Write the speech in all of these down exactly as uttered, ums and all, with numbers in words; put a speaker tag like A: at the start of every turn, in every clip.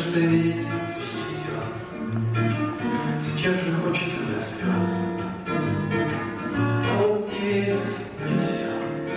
A: что ветер принесет. Сейчас же хочется до слез, а вот не верится не все.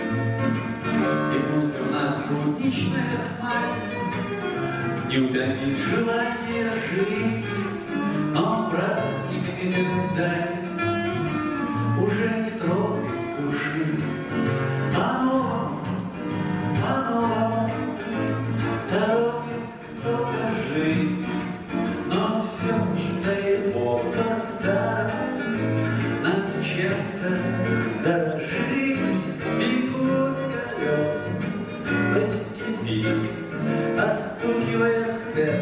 A: И пусть у нас будничная хмарь не утомит желание жить, но праздник вдаль уже не трогает души. А новом, а новом торопит кто-то жить, но все ждает Бог до старом, надо чем-то дорожить. Бегут колеса по степи, отстукивая степ.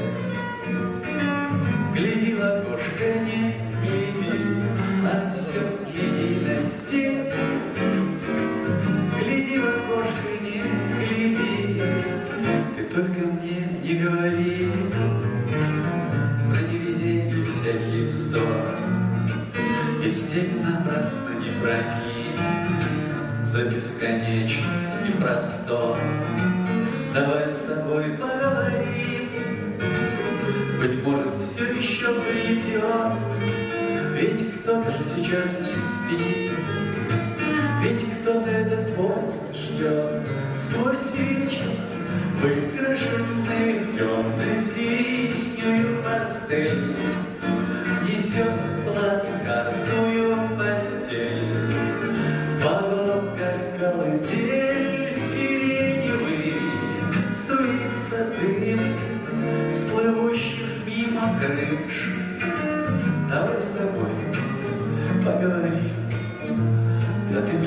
A: Гляди в окошко, не гляди, а все едино степь. Гляди в окошко, не гляди, ты только мне не говори про невезение всякий вздор. И степь напрасно не брони за бесконечность и простор. Давай с тобой поговорим, быть может, все еще придет. Ведь кто-то же сейчас не спит, ведь кто-то этот поезд ждет. Сквозь вечер, выкрашенный в темно-синюю пастель, несет плацкартную постель. Вагон, как колыбель сиреневый, струится дым с плывущих мимо крыш. Давай с тобой поговорим, да ты